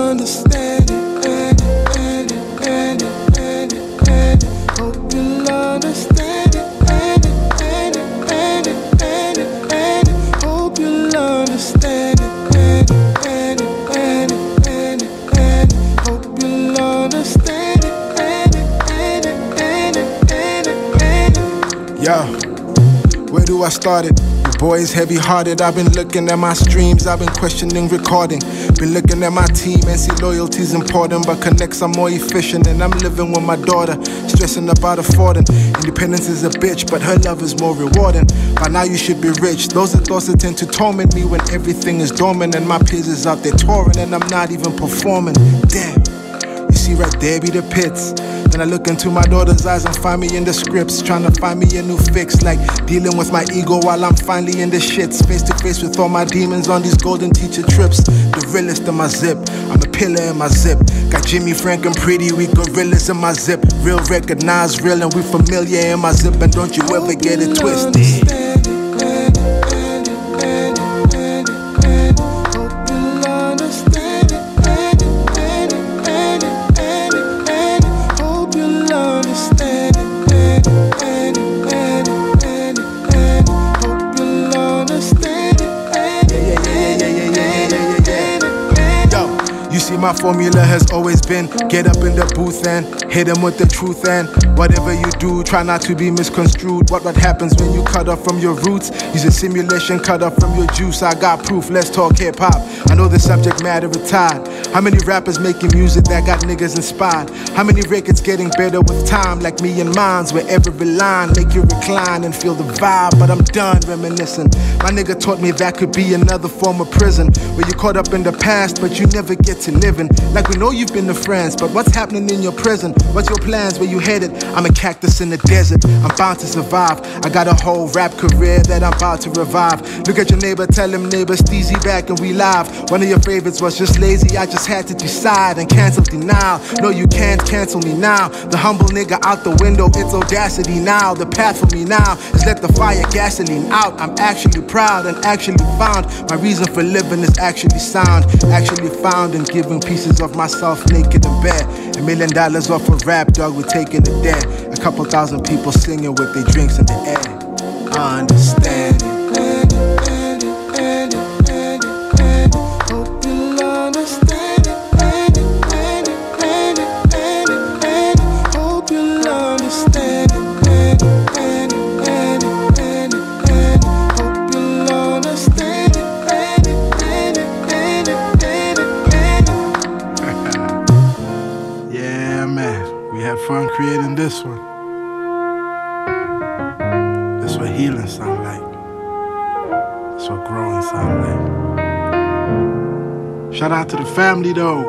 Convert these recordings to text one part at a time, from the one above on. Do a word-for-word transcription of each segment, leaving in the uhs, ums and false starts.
understand it, and it, and it, and it, and it, and it. Hope you'll understand it, and it, and it, and it, and it, and it. Hope you'll understand it, and it, and it, and it, and it, and it. Hope you'll understand it, and it, and it, and it, and it, and it. Yo, where do I start it? Boy is heavy-hearted, I've been looking at my streams, I've been questioning recording. Been looking at my team and see loyalty's important, but connects are more efficient. And I'm living with my daughter, stressing about affording. Independence is a bitch, but her love is more rewarding. By now you should be rich, those are thoughts that tend to torment me when everything is dormant and my peers is out there touring and I'm not even performing. Damn, you see right there be the pits. Then I look into my daughter's eyes and find me in the scripts, trying to find me a new fix, like dealing with my ego while I'm finally in the shits, face to face with all my demons on these golden teacher trips. The realest in my zip, I'm a pillar in my zip. Got Jimmy, Frank and Pretty, we gorillas in my zip. Real recognize real and we familiar in my zip, and don't you ever get it twisted. See, my formula has always been get up in the booth and hit them with the truth, and whatever you do, try not to be misconstrued. What what happens when you cut off from your roots? Use a simulation, cut off from your juice. I got proof, let's talk hip-hop. I know the subject matter retired. How many rappers making music that got niggas inspired? How many records getting better with time, like me and mines, where every line make you recline and feel the vibe? But I'm done reminiscing. My nigga taught me that could be another form of prison, where you caught up in the past, but you never get to living. Like we know you've been to friends, but what's happening in your prison? What's your plans, where you headed? I'm a cactus in the desert, I'm bound to survive. I got a whole rap career that I'm about to revive. Look at your neighbor, tell him neighbor, Steezy back and we live. One of your favorites was just lazy, I just had to decide and cancel denial. No, you can't cancel me now. The humble nigga out the window, it's audacity now. The path for me now is let the fire gasoline out. I'm actually proud and actually found my reason for living is actually sound. Actually found in giving pieces of myself naked and bare. A million dollars off a rap, dog, we're taking it there. A couple thousand people singing with their drinks in the air. I understand it. We had fun creating this one. That's what healing sound like. That's what growing sound like. Shout out to the family though.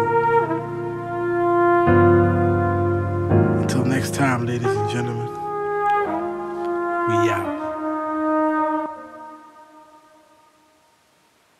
Until next time, ladies and gentlemen, we out.